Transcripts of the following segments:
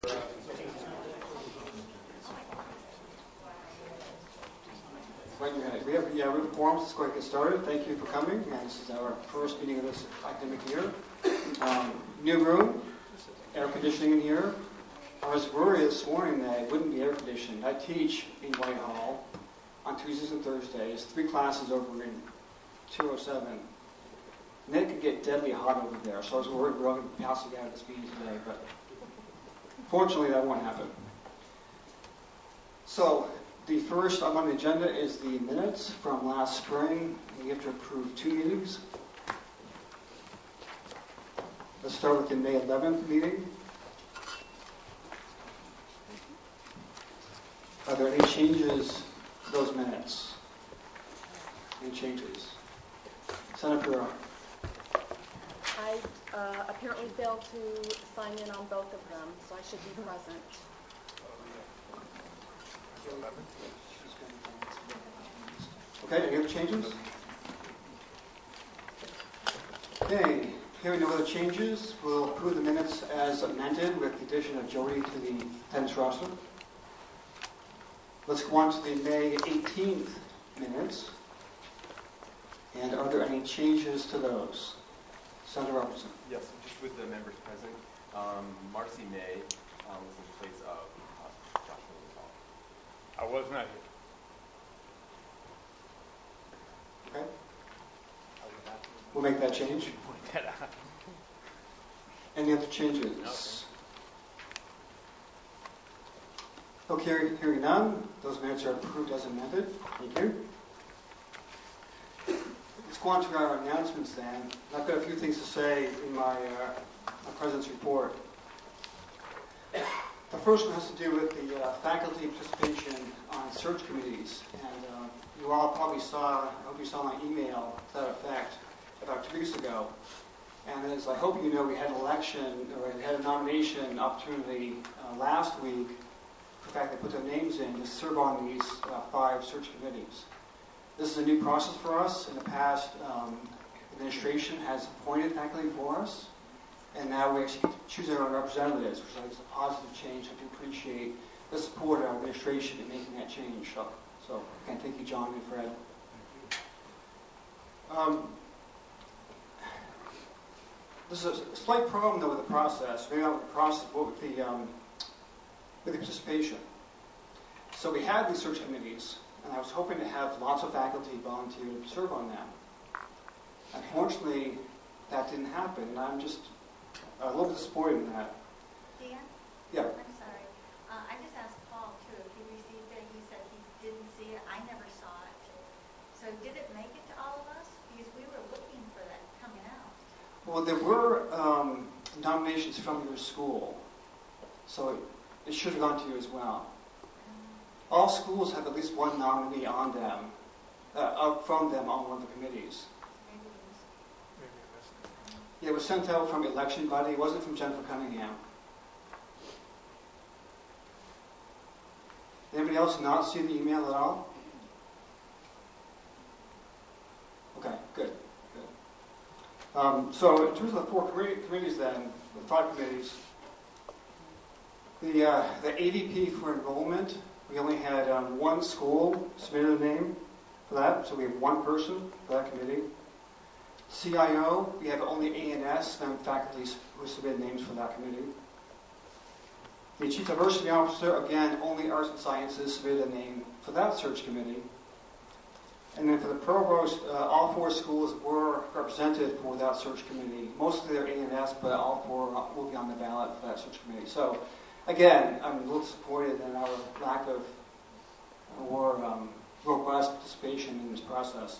Right, we have a quorum. Let's go ahead and get started. Thank you for coming. And this is our first meeting of this academic year. New room, air conditioning in here. I was worried this morning that it wouldn't be air conditioned. I teach in Whitehall on Tuesdays and Thursdays, 3 classes over in 207. And it could get deadly hot over there, so I was worried we were all going to be passing out of this meeting today, but fortunately that won't happen. So, the first on the agenda is the minutes from last spring. We have to approve 2 meetings. Let's start with the May 11th meeting. Are there any changes to those minutes? Any changes? Senator? I apparently failed to sign in on both of them, so I should be present. Okay, any other changes? Okay, hearing no other changes, we'll approve the minutes as amended with the addition of Jody to the attendance roster. Let's go on to the May 18th minutes. And are there any changes to those? Senator Robertson. Yes, just with the members present, Marcy May was in place of Joshua Lutall. I was not here. Okay. We'll make that change. Any other changes? Okay, hearing none, those minutes are approved as amended. Thank you. Let's go on to our announcements then. I've got a few things to say in my president's report. The first one has to do with the faculty participation on search committees. And you all probably saw, I hope you saw my email to that effect about 2 weeks ago. And as I hope you know, we had an election, or we had a nomination opportunity last week for faculty to put their names in to serve on these 5 search committees. This is a new process for us. In the past, administration has appointed faculty for us, and now we actually choose our own representatives, which I think is a positive change. I do appreciate the support of our administration in making that change. So again, thank you, John and Fred. There's a slight problem, though, with the process. Maybe not with the process, but with the participation. So we had these search committees, and I was hoping to have lots of faculty volunteer to serve on them. Unfortunately, that didn't happen, and I'm just a little bit disappointed in that. Dan? Yeah. I'm sorry. I just asked Paul, too, if he received it. He said he didn't see it. I never saw it. So did it make it to all of us? Because we were looking for that coming out. Well, there were nominations from your school, so it should have gone to you as well. All schools have at least one nominee on them, from them on one of the committees. Yeah, it was sent out from election body. It wasn't from Jennifer Cunningham. Anybody else not see the email at all? Okay, good. So in terms of the 4 committees then, the 5 committees, the ADP for enrollment, we only had 1 school submitted a name for that, so we have 1 person for that committee. CIO, we have only A&S, then faculty who submitted names for that committee. The Chief Diversity Officer, again, only Arts and Sciences submitted a name for that search committee. And then for the provost, all 4 schools were represented for that search committee. Mostly they're A&S, but all 4 will be on the ballot for that search committee. So, again, I'm a little disappointed in our lack of more robust participation in this process.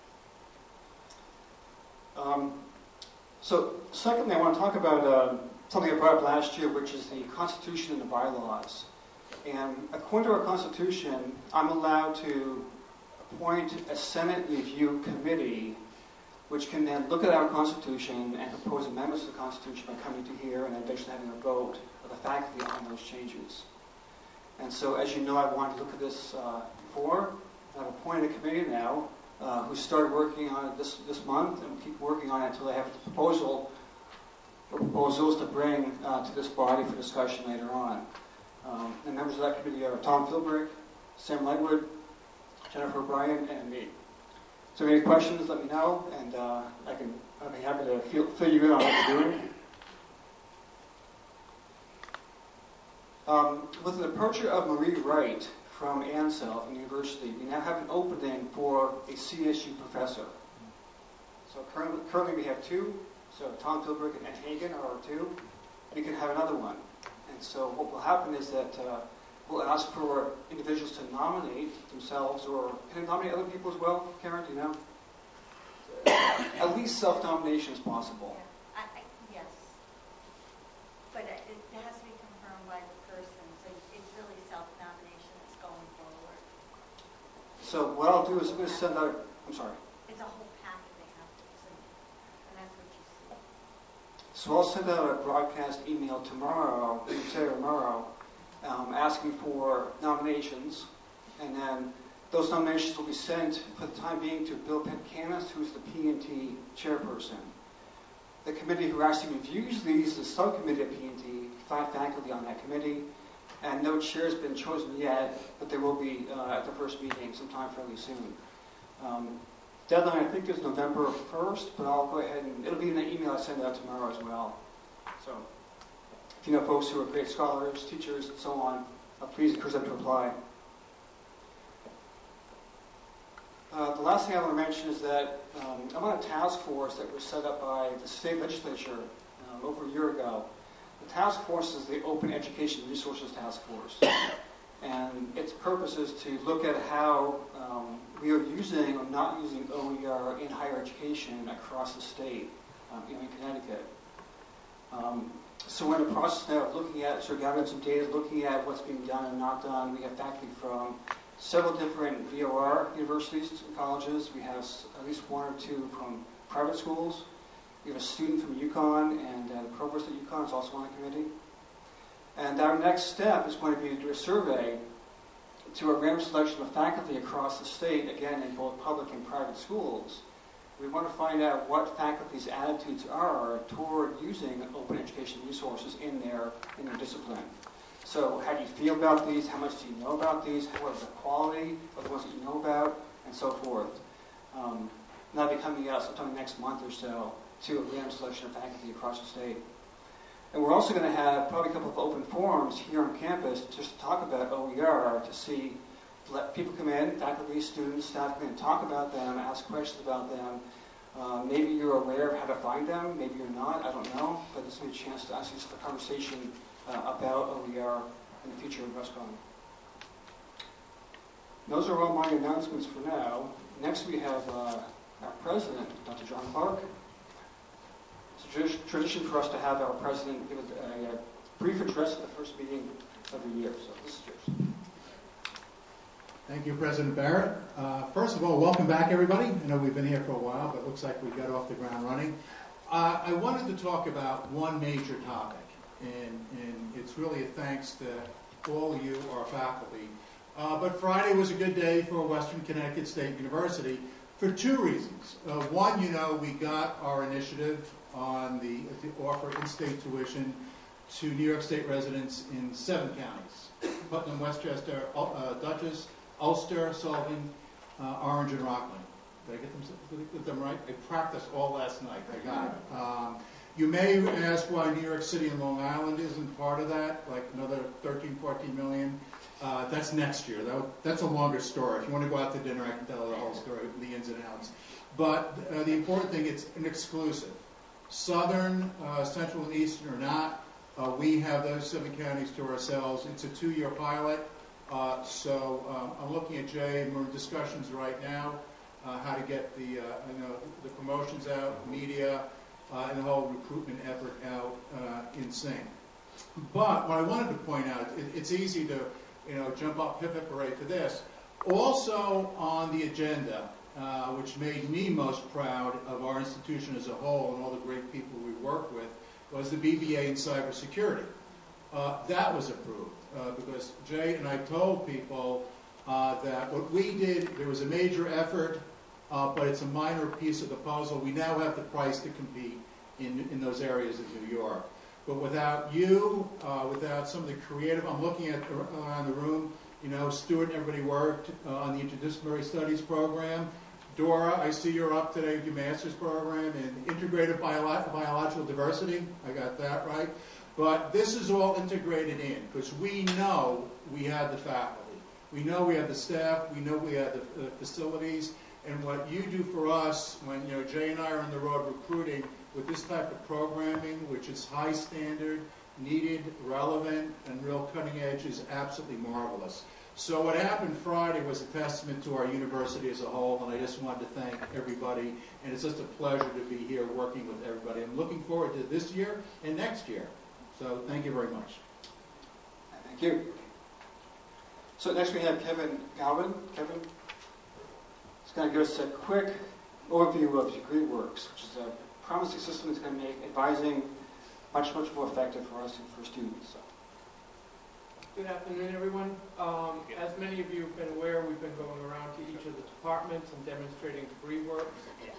So, secondly, I want to talk about something I brought up last year, which is the Constitution and the bylaws. And according to our Constitution, I'm allowed to appoint a Senate review committee, which can then look at our Constitution and propose amendments to the Constitution by coming to here and then eventually having a vote of the faculty on those changes. And so, as you know, I wanted to look at this before. I've appointed a committee now who started working on it this month and will keep working on it until they have a proposal proposals to bring to this body for discussion later on. The members of that committee are Tom Philbrick, Sam Lightwood, Jennifer O'Brien, and me. So if you have any questions, let me know, and I'll be happy to fill you in on what we're doing. With the departure of Marie Wright from Ansel University, we now have an opening for a CSU professor. So currently we have two. So Tom Philbrick and Ed Hagen are our two. We can have another one. And so what will happen is that we'll ask for individuals to nominate themselves, or can they nominate other people as well, Karen, do you know? At least self-nomination is possible. Yes. But it has to be confirmed by the person, so it's really self-nomination that's going forward. So what I'll do is I'm going to send out, I'm sorry. It's a whole packet they have to submit, and that's what you see. So I'll send out a broadcast email tomorrow, today or tomorrow, asking for nominations, and then those nominations will be sent for the time being to Bill Petcanis, who's the P&T chairperson. The committee who actually reviews these is the subcommittee at P&T, 5 faculty on that committee, and no chair has been chosen yet, but there will be at the first meeting sometime fairly soon. Deadline, I think, is November 1st, but I'll go ahead and it'll be in the email I send out tomorrow as well. So if you know folks who are great scholars, teachers, and so on, please encourage them to apply. The last thing I want to mention is that I'm on a task force that was set up by the state legislature over a year ago. The task force is the Open Education Resources Task Force. And its purpose is to look at how we are using or not using OER in higher education across the state, in Connecticut. So we're in the process now of looking at, sort of gathering some data, looking at what's being done and not done. We have faculty from several different VOR universities and colleges. We have at least one or two from private schools. We have a student from UConn, and the provost at UConn is also on the committee. And our next step is going to be to do a survey to a random selection of faculty across the state, again, in both public and private schools. We want to find out what faculty's attitudes are toward using open education resources in their discipline. So how do you feel about these? How much do you know about these? What is the quality of the ones that you know about? And so forth. And that'll be coming out sometime next month or so to a random selection of faculty across the state. And we're also going to have probably a couple of open forums here on campus just to talk about OER, to see, let people come in, faculty, students, staff come in and talk about them, ask questions about them. Maybe you're aware of how to find them, maybe you're not, I don't know, but this will be a chance to ask you a conversation about OER in the future of Westcon. Those are all my announcements for now. Next we have our president, Dr. John Clark. It's a tradition for us to have our president give a brief address at the first meeting of the year. So this is yours. Thank you, President Barrett. First of all, welcome back, everybody. I know we've been here for a while, but it looks like we got off the ground running. I wanted to talk about one major topic, and it's really a thanks to all of you, our faculty. But Friday was a good day for Western Connecticut State University for two reasons. One, we got our initiative on to offer in-state tuition to New York State residents in 7 counties: Putnam, Westchester, Dutchess, Ulster, Sullivan, Orange, and Rockland. Did I get them right? I practiced all last night. I got it. You may ask why New York City and Long Island isn't part of that, like another 13, 14 million. That's next year. That's a longer story. If you want to go out to dinner, I can tell the whole story, the ins and outs. But the important thing, it's an exclusive. Southern, Central, and Eastern are not. We have those 7 counties to ourselves. It's a 2-year pilot. So I'm looking at Jay, and we're in discussions right now how to get the promotions out, media, and the whole recruitment effort out in sync. But what I wanted to point out, it's easy to jump up hip parade for this. Also on the agenda, which made me most proud of our institution as a whole and all the great people we work with, was the BBA in cybersecurity. That was approved because Jay and I told people that what we did, there was a major effort, but it's a minor piece of the puzzle. We now have the price to compete, in those areas of New York. But without you, without some of the creative, I'm looking at around the room, you know, Stuart and everybody worked on the Interdisciplinary Studies program. Dora, I see you're up today with your master's program in Integrative Biological Diversity. I got that right. But this is all integrated in because we know we have the faculty. We know we have the staff. We know we have the facilities. And what you do for us when, you know, Jay and I are on the road recruiting with this type of programming, which is high standard, needed, relevant, and real cutting edge, is absolutely marvelous. So what happened Friday was a testament to our university as a whole, and I just wanted to thank everybody. And it's just a pleasure to be here working with everybody. I'm looking forward to this year and next year. So thank you very much. Thank you. So next we have Kevin Galvin. Kevin is going to give us a quick overview of DegreeWorks, which is a promising system that's going to make advising much more effective for us and for students. So. Good afternoon, everyone. As many of you have been aware, we've been going around to each of the departments and demonstrating DegreeWorks.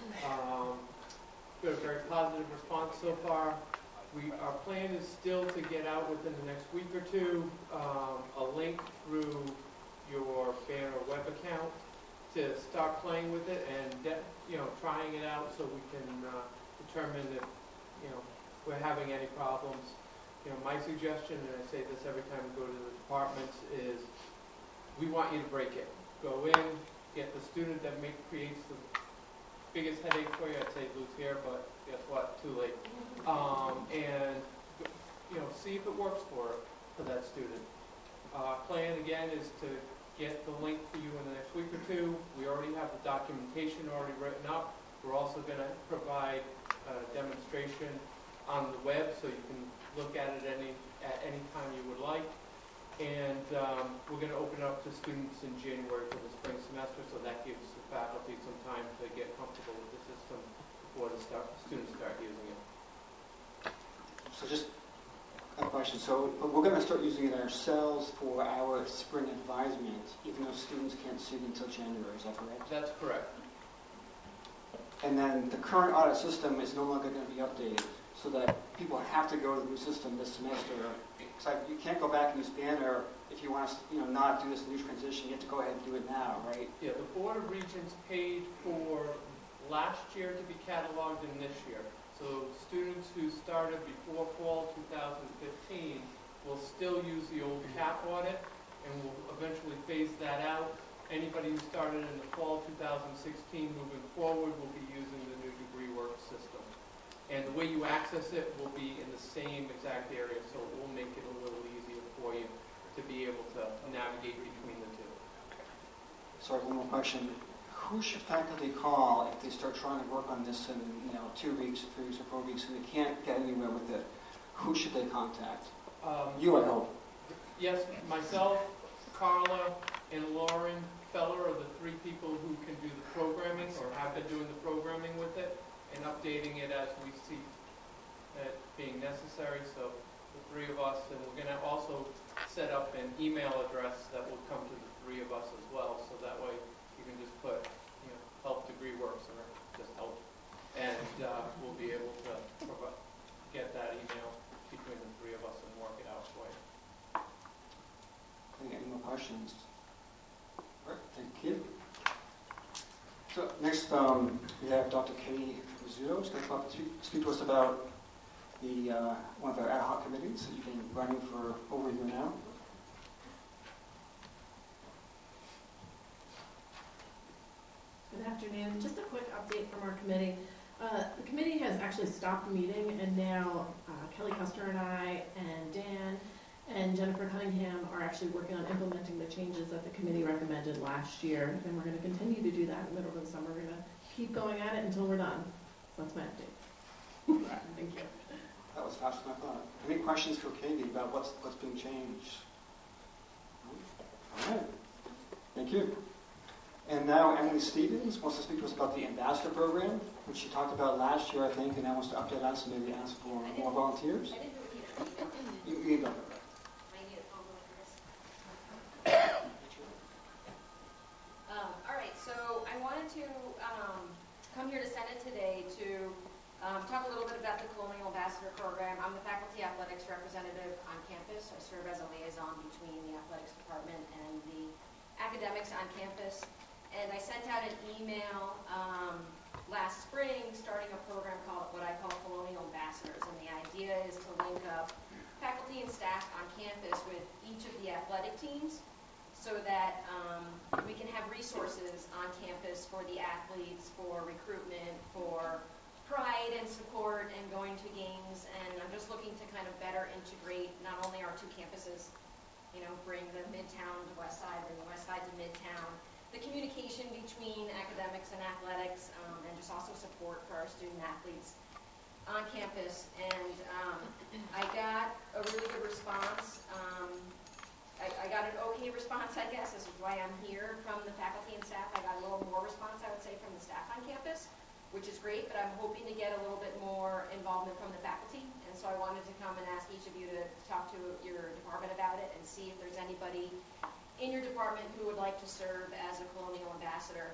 Got a very positive response so far. Our plan is still to get out within the next week or two a link through your Banner web account to start playing with it and trying it out so we can determine if we're having any problems. My suggestion, and I say this every time we go to the departments, is we want you to break it. Go in, get the student that creates the biggest headache for you. I'd say Luke's here, but guess what? Too late. And see if it works for that student. Plan again is to get the link for you in the next week or two. We already have the documentation already written up. We're also going to provide a demonstration on the web so you can look at it at any time you would like. And we're going to open it up to students in January for the spring semester, so that gives the faculty some time to get comfortable with the system before the students start using it. So just a question. So we're going to start using it ourselves for our spring advisement, even though students can't see it until January. Is that correct? That's correct. And then the current audit system is no longer going to be updated, so that people have to go to the new system this semester. It's like you can't go back and use Banner if you want to, not do this new transition. You have to go ahead and do it now, right? Yeah, the Board of Regents paid for last year to be cataloged in this year. So students who started before fall 2015 will still use the old CAP audit, and we'll eventually phase that out. Anybody who started in the fall 2016 moving forward will be using the new DegreeWorks system. And the way you access it will be in the same exact area, so it will make it a little easier for you to be able to navigate between the two. Sorry, one more question. Who should faculty call if they start trying to work on this in 2 weeks, 3 weeks, or 4 weeks, and they can't get anywhere with it? Who should they contact? You, I hope. Yes, myself, Carla, and Lauren Feller are the 3 people who can do the programming or have been doing the programming with it and updating it as we see it being necessary. So the 3 of us, and we're going to also set up an email address that will come to the 3 of us as well, so that way you can just put help DegreeWorks or just help, and we'll be able to get that email between the 3 of us and work it out for you. Any more questions? All right, thank you. So next we have Dr. Katie Rizzuto who's going to come up and speak to us about the one of our ad hoc committees that you've been running for over a year now. Good afternoon. Just a quick update from our committee. The committee has actually stopped meeting, and now Kelly Custer and I and Dan and Jennifer Cunningham are actually working on implementing the changes that the committee recommended last year, and we're going to continue to do that in the middle of the summer. We're going to keep going at it until we're done. So that's my update. Thank you. That was faster than I thought. Any questions for Katie about what's being changed? All right. Thank you. And now Emily Stevens wants to speak to us about the ambassador program, which she talked about last year, I think, and now wants to update us and maybe ask for more volunteers. I didn't repeat it. You need to. I need a phone for this. All right, so I wanted to come here to Senate today to Talk a little bit about the Colonial Ambassador Program. I'm the faculty athletics representative on campus. I serve as a liaison between the athletics department and the academics on campus. And I sent out an email last spring starting a program called what I call Colonial Ambassadors. And the idea is to link up faculty and staff on campus with each of the athletic teams so that we can have resources on campus for the athletes, for recruitment, for pride and support and going to games. And I'm just looking to kind of better integrate not only our two campuses, bring the Midtown to West Side, bring the West Side to Midtown, the communication between academics and athletics, and just also support for our student athletes on campus. And I got a really good response. I got an okay response, I guess. This is why I'm here from the faculty and staff. I got a little more response, I would say, from the staff on campus, which is great, but I'm hoping to get a little bit more involvement from the faculty. And so I wanted to come and ask each of you to talk to your department about it and see if there's anybody in your department who would like to serve as a Colonial Ambassador.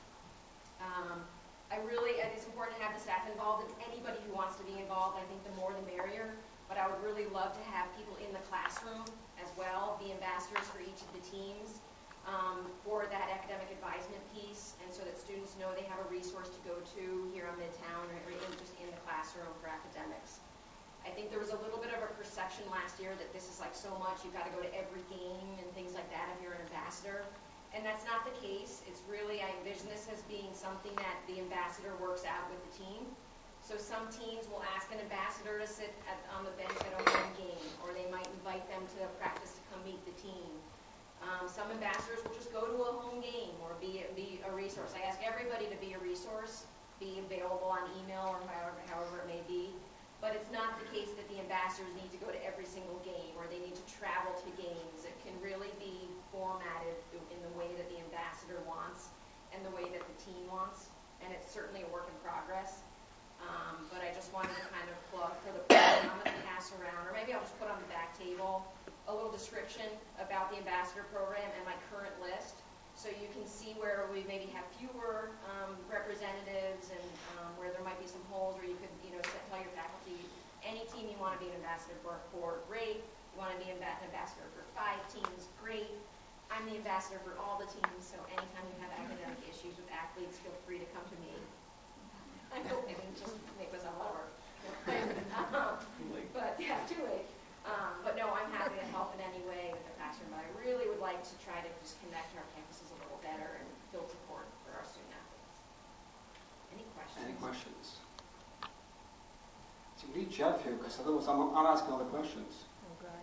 It's important to have the staff involved, and anybody who wants to be involved, I think the more the merrier. But I would really love to have people in the classroom as well, be ambassadors for each of the teams for that academic advisement piece, and so that students know they have a resource to go to here on Midtown or even just in the classroom for academics. I think there was a little bit of a perception last year that this is like so much, you've got to go to every game and things like that if you're an ambassador. And that's not the case. It's really, I envision this as being something that the ambassador works out with the team. So some teams will ask an ambassador to sit on the bench at a home game, or they might invite them to practice to come meet the team. Some ambassadors will just go to a home game or be a resource. I ask everybody to be a resource, be available on email or however it may be. But it's not the case that the ambassadors need to go to every single game or they need to travel to games. It can really be formatted in the way that the ambassador wants and the way that the team wants. And it's certainly a work in progress. But I just wanted to kind of plug for the program. I'm going to pass around, or maybe I'll just put on the back table a little description about the ambassador program and my current list, so you can see where we maybe have fewer representatives and where there might be some holes, where you could tell your faculty any team you want to be an ambassador for, great. You want to be an ambassador for 5 teams, great. I'm the ambassador for all the teams, so anytime you have academic issues with athletes, feel free to come to me. I hope I didn't just make myself a lot of work. But yeah, too late. But no, I'm happy to help in any way with the classroom. But I really would like to try to just connect our campuses a little better and build support for our student athletes. Any questions? Any questions? So we need Jeff here, because otherwise I'm asking all the questions. Oh, God.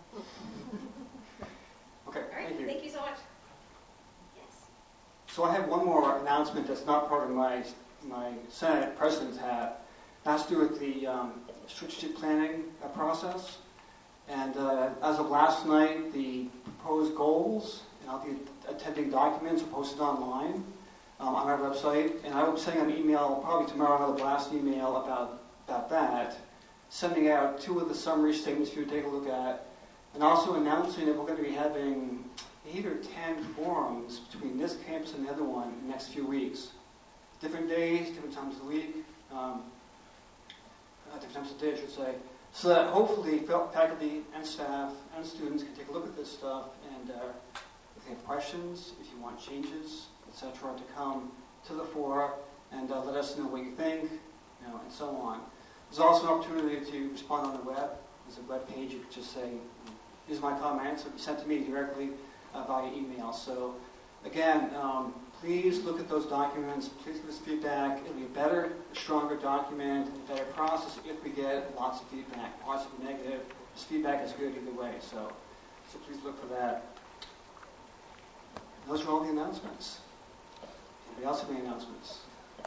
Okay, All right, thank you so much. Yes. So I have one more announcement that's not part of my Senate President's hat. It has to do with the strategic planning process. And as of last night, the proposed goals and all the attending documents are posted online on our website. And I will be sending an email, probably tomorrow, another blast email about that, sending out 2 of the summary statements for you to take a look at, and also announcing that we're going to be having 8 or 10 forums between this campus and the other one in the next few weeks. Different days, different times of the week, different times of the day, I should say, so that hopefully faculty and staff and students can take a look at this stuff, and if they have questions, if you want changes, etc., to come to the fora and let us know what you think, and so on. There's also an opportunity to respond on the web. There's a web page. You could just say, "Here's my comments," or be sent to me directly via email. So, again, please look at those documents. Please give us feedback. It'll be a better, stronger document, a better process if we get lots of feedback, positive or negative. This feedback is good either way. So please look for that. Those are all the announcements. Anybody else have any announcements?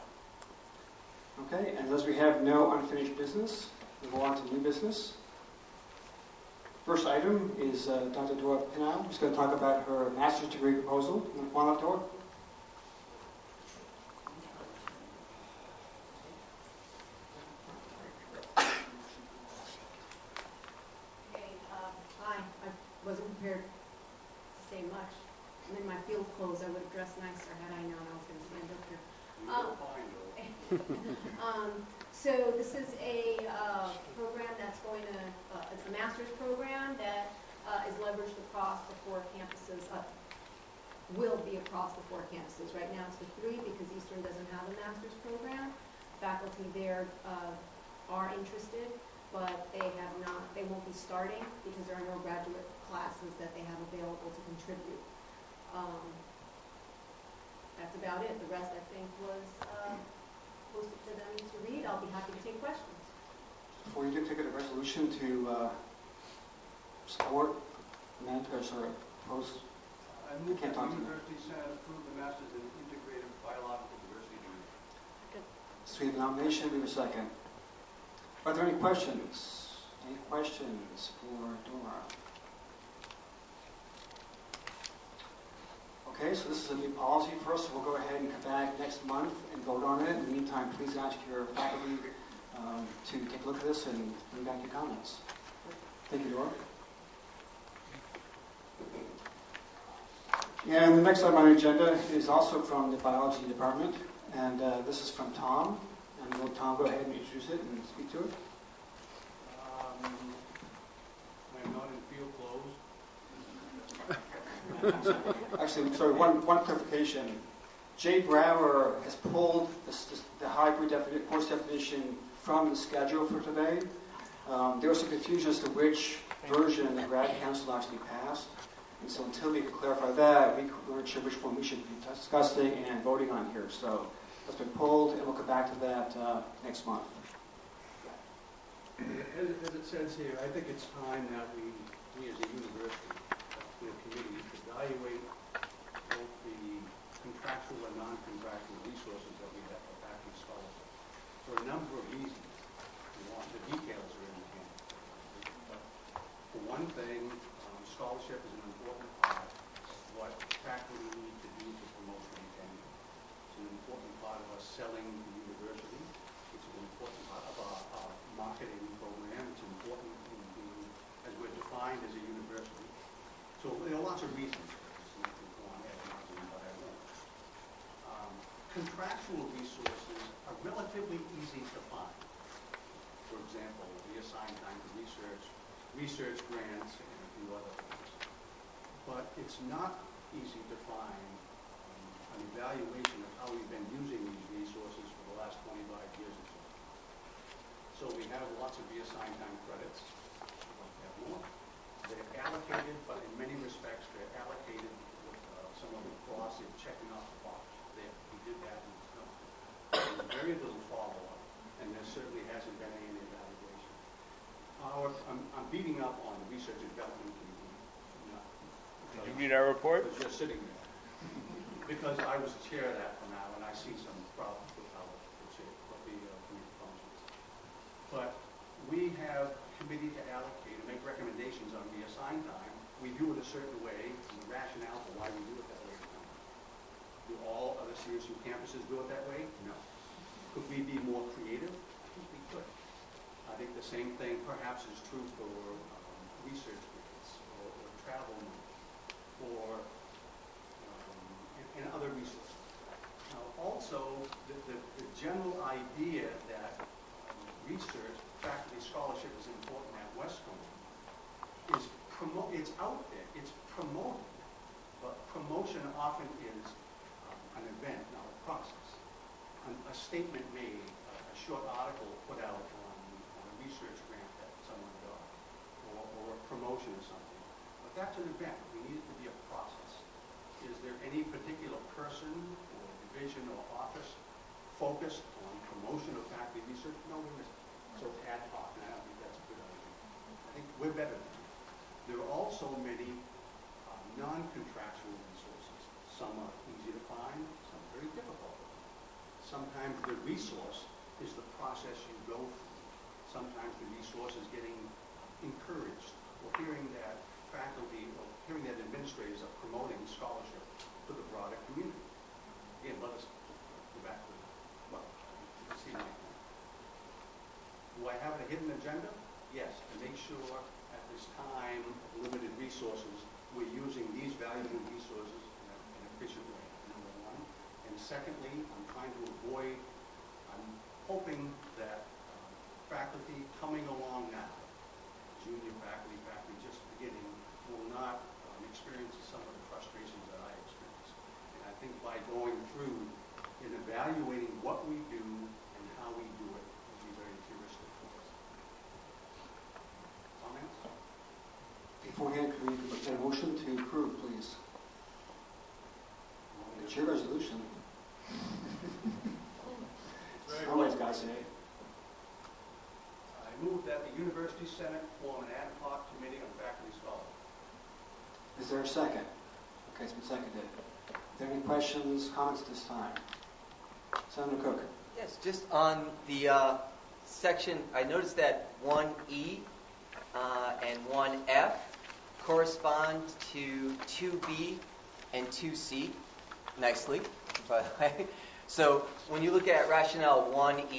Okay, and as we have no unfinished business, we'll go on to new business. First item is Dr. Dora Pinal, who's going to talk about her master's degree proposal. You want to come on up, Dora? Hi, I wasn't prepared to say much. And in my field clothes, I would have dressed nicer had I known I was going to stand up here. So this is a program that's going to, it's a master's program that is leveraged across the 4 campuses, will be across the 4 campuses. Right now it's for 3 because Eastern doesn't have a master's program. Faculty there are interested, but they won't be starting because there are no graduate classes that they have available to contribute. That's about it. The rest, I think, was posted for them to read. I'll be happy to take questions. Before you do take a resolution to support, post. I move Can't that talk the to me. University Senate approve the Masters in Integrative Biological Diversity degree. So we have a nomination, we have a second. Are there any questions? Any questions for Dora? Okay, so this is a new policy for us, so we'll go ahead and come back next month and vote on it. In the meantime, please ask your faculty to take a look at this and bring back your comments. Thank you, Dora. And the next item on the agenda is also from the biology department, and this is from Tom. And will Tom go ahead and introduce it and speak to it? I'm not in field clothes. Actually, sorry, one clarification. Jay Brower has pulled the hybrid course definition from the schedule for today. There was some confusion as to which version the grad council actually passed. And so until we can clarify that, we weren't sure which one we should be discussing and voting on here. So that's been pulled, and we'll come back to that next month. As it says here, I think it's time that we as a university, the committee, evaluate both the contractual and non-contractual resources that we have for faculty scholarship for a number of reasons. The details are in the hand. But for one thing, scholarship is an important part of what faculty need to do to promote their tenure. It's an important part of us selling the university. It's an important part of our marketing program. It's important in being, as we're defined as a university. So there are lots of reasons for this. And I can go on ad nauseam, but I won't. Contractual resources are relatively easy to find. For example, we assign time to research grants, and a few other things. But it's not easy to find an evaluation of how we've been using these resources for the last 25 years or so. So we have lots of reassigned time credits. We'd like to have more. They're allocated, but in many respects, they're allocated with some of the cross of checking off the box. There, we did that, and it's done. There's very little follow-up, and there certainly hasn't been any evaluation. I'm beating up on the research and development committee. Did you read our report? Because you're sitting there. Because I was the chair of that for now, and I see some problems with how the committee functions. But we have a committee to allocate and make recommendations on reassigned time. We do it a certain way, and the rationale for why we do it that way. Do all other CSU campuses do it that way? No. Could we be more creative? I think we could. I think the same thing perhaps is true for research grants or travel money or and other resources. Now, also, the general idea that research faculty scholarship is important at Westcombe is it's out there, it's promoted, but promotion often is an event, not a process. A statement made, a short article put out on a research grant that someone got, or a promotion or something. But that's an event. We need it to be a process. Is there any particular person or division or office focused on promotion of faculty research? No, there isn't. So it's ad hoc, and I don't think that's a good idea. I think we're better than that. There are also many non-contractual resources. Some are easy to find, some are very difficult to find. Sometimes the resource is the process you go through. Sometimes the resource is getting encouraged or hearing that faculty or hearing that administrators are promoting scholarship to the broader community. Again, let us go back to, well, let's see my point. Do I have a hidden agenda? Yes, to make sure at this time of limited resources, we're using these valuable resources in an efficient way, number one. And secondly, I'm hoping that faculty coming along now, junior faculty just beginning, will not experience some of the frustrations that I experienced. And I think by going through and evaluating what we do and how we do it will be very heuristic for us. Comments? Beforehand, could we get a motion to approve, please? It's your resolution. Somebody's got to say it. I move that the University Senate form an ad hoc committee on faculty scholarship. Is there a second? Okay, it's been seconded. Are there any questions, comments at this time? Senator Cook. Yes, just on the section, I noticed that 1E and 1F correspond to 2B and 2C nicely, by the way. So when you look at rationale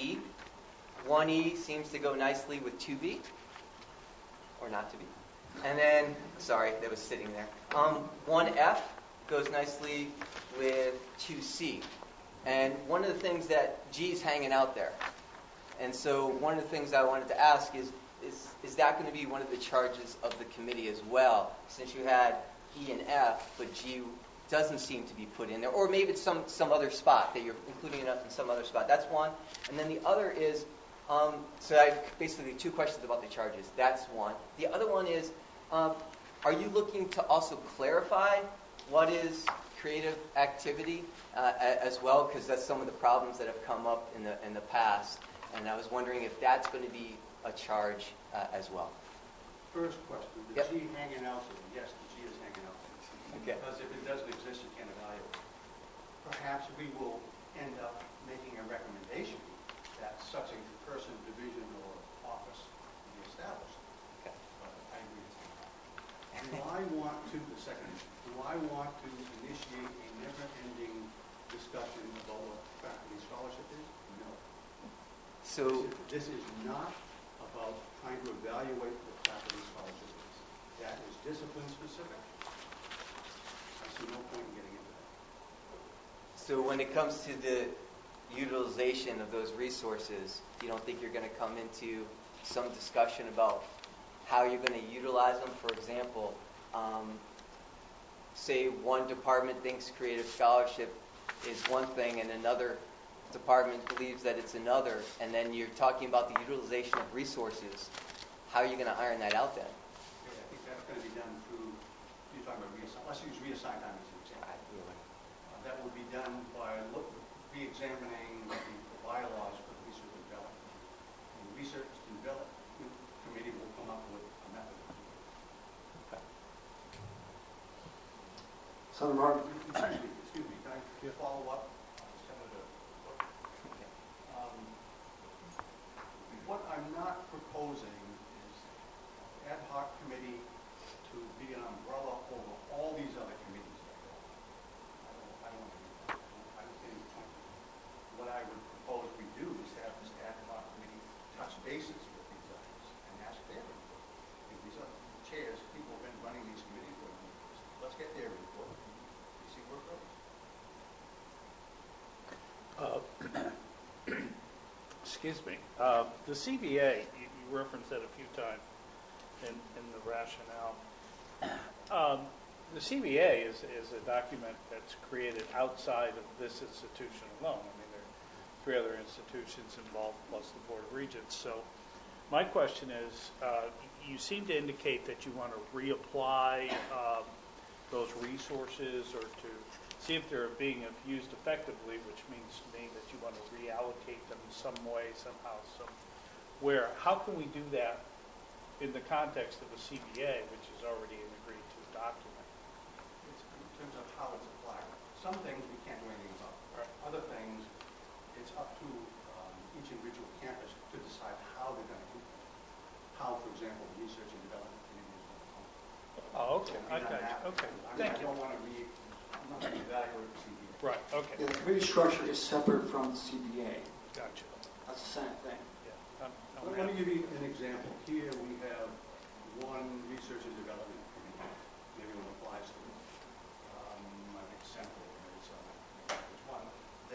1E seems to go nicely with 2B, or not to be. And then, sorry, that was sitting there. 1F goes nicely with 2C. And one of the things that G is hanging out there. And so one of the things I wanted to ask is that going to be one of the charges of the committee as well, since you had E and F, but G doesn't seem to be put in there, or maybe it's some other spot that you're including it up in some other spot. That's one. And then the other is, so I have basically two questions about the charges. That's one. The other one is, are you looking to also clarify what is creative activity as well? Because that's some of the problems that have come up in the past. And I was wondering if that's going to be a charge as well. First question, the G hanging out there. Yes, the G is hanging out there. Okay. Because if it doesn't exist, you can't evaluate. Perhaps we will end up making a recommendation that such a person, division, or office be established. Okay. But I agree with you. The second issue, do I want to initiate a never-ending discussion about what faculty scholarship is? No. So This is not about trying to evaluate what faculty scholarship is. That is discipline specific. I see no point in getting into that. So when it comes to the utilization of those resources, you don't think you're going to come into some discussion about how you're going to utilize them? For example, say one department thinks creative scholarship is one thing and another department believes that it's another, and then you're talking about the utilization of resources. How are you going to iron that out then? Okay, I think that's going to be done through, you're talking about reassign. Let's use reassign time as an example. That would be done by re-examining the bylaws for the research and development. And the research and development committee will come up with a method. Okay. Senator Martin. Excuse me, can I follow up? Senator Cook? What I'm not proposing is ad hoc committee to be an umbrella over all these other committees that go on. I don't want to do that. I don't see any point. What I would propose we do is have this ad hoc committee touch bases with these others and ask their input. If these other chairs, people have been running these committees for years. Let's get their input and see where it goes. Excuse me. The CBA, you referenced that a few times in the rationale. The CBA is a document that's created outside of this institution alone. I mean, there are 3 other institutions involved, plus the Board of Regents. So my question is, you seem to indicate that you want to reapply those resources or to see if they're being used effectively, which means to me that you want to reallocate them in some way, somehow, somewhere. How can we do that in the context of a CBA, which is already an agreed-to document? It's in terms of how it's applied. Some things we can't do anything about. Right. Other things, it's up to each individual campus to decide how they're going to do it. How, for example, the research and development committee is going to come. Oh, okay. I got you. Okay. Thank you. I don't want to I'm not going to evaluate the CBA. Right. Okay. Yeah, the committee structure is separate from the CBA. Gotcha. That's the same thing. Yeah. Let me give you an example. Here we have one research and development committee. Everyone applies to it. I think Central is which one.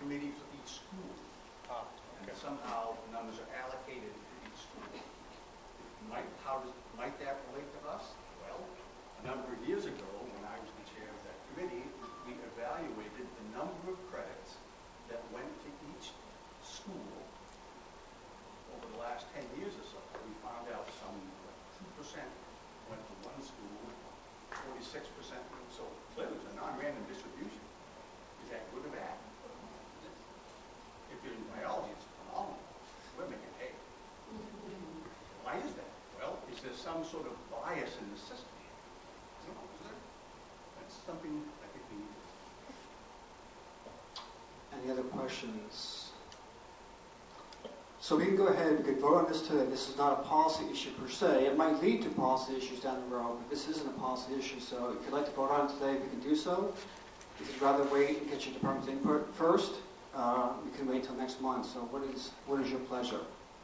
committee for each school. And somehow the numbers are allocated to each school. Might that relate to us? Well, a number of years ago, when I was the chair of that committee, we evaluated the number of credits that went to each school over the last 10 years or so. We found out some 2% went to one school, 46%. So clearly it's a non-random distribution. Is that good or bad? If you're in biology, it's phenomenal. We're making hay. Why is that? Well, is there some sort of bias in the system? No, is there? That's something I think we need to. Any other questions? So we can go ahead, we could vote on this today. This is not a policy issue per se. It might lead to policy issues down the road, but this isn't a policy issue. So if you'd like to vote on it today, we can do so. If you'd rather wait and get your department's input first, we can wait until next month. So what is your pleasure?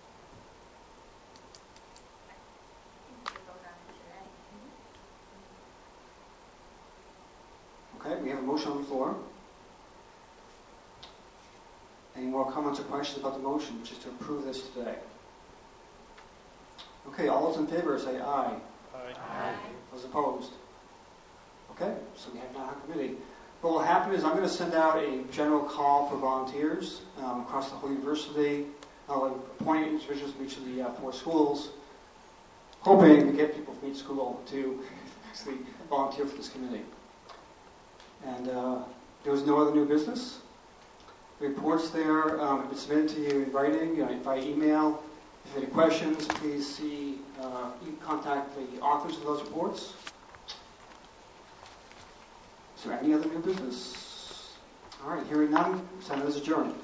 Okay, we have a motion on the floor. Any more comments or questions about the motion, which is to approve this today? Okay, all those in favor say aye. Aye. Those opposed? Okay, so we have now a committee. What will happen is I'm going to send out a general call for volunteers across the whole university. I'll appoint individuals from each of the 4 schools, hoping to get people from each school to actually volunteer for this committee. And there was no other new business. The reports there have been submitted to you in writing by email. If you have any questions, please contact the authors of those reports. Is there any other new business? All right, hearing none, Senate is adjourned.